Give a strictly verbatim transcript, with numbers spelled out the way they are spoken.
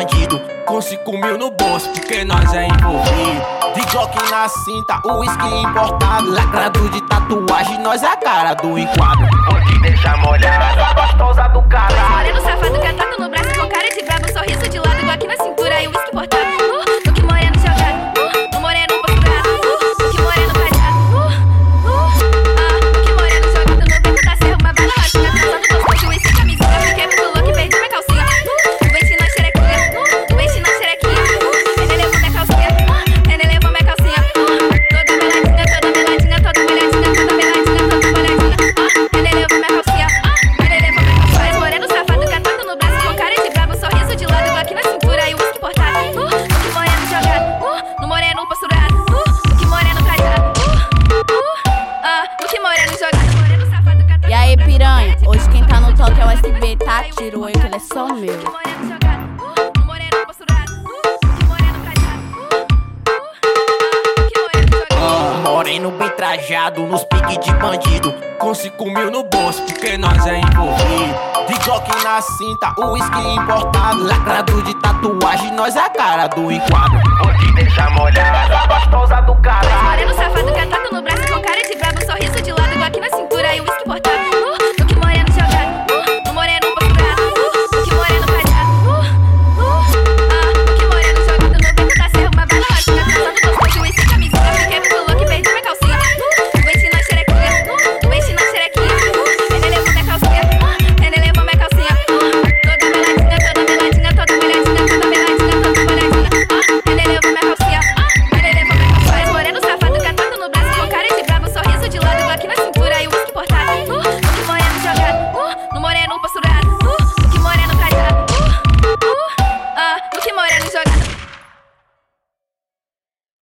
bandido, com cinco mil no bolso, porque nós é envolvido. De jockey na cinta, o uísque importado, lacrado de tatuagem, nós é a cara do enquadro. Vou te deixar molhada, gostosa do caralho. Moreno safado, cantado no braço, com cara de brabo, sorriso de lado, igual aqui na cintura e o uísque importado. Uh, o que moreno jogado, uh, o moreno posturado, uh, o que moreno cadeado, uh, uh, ah, o que moreno jogado no beco da serra, uma bala roxinha, dançando gostoso, uísque camisinha, fiquei muito louco e perdi minha calcinha. Uh, vem ensinar xerequinha, uh, vem ensinar xerequinha, uh, ele levou minha calcinha, uh, ele levou minha calcinha, uh, toda meladinha, toda meladinha, toda meladinha, toda meladinha, toda molhadinha, uh, ele levou minha calcinha, uh, ele levou minha calcinha. Mas moreno safado, cantado no braço, com cara de brabo, sorriso de lado, igual aqui na cintura e o uísque importado. Uh, o que moreno jogado, uh, no moreno posturado, uh, o que moreno cadeado, uh, uh, ah, o que moreno jogado, moreno safado, cantado. E aí, piranha, hoje quem tá no toque é o S B, tá? Tira o olho que ele é só meu. O que moreno jogado, uh, no moreno posturado, uh, o que moreno cadeado, uh, uh, ah, o que moreno jogado. Moreno bem trajado, nos piques de bandido, com cinco mil no bolso, porque nós é envolvido. De jockey na cinta, o uísque importado, lacrado de tatuagem, nós é a cara do enquadro. Vou te deixar molhada, gostosa do caralho. Moreno safado, cantado no braço, com cara de brabo, sorriso de lado, igual aqui na cintura e o uísque importado. Uh,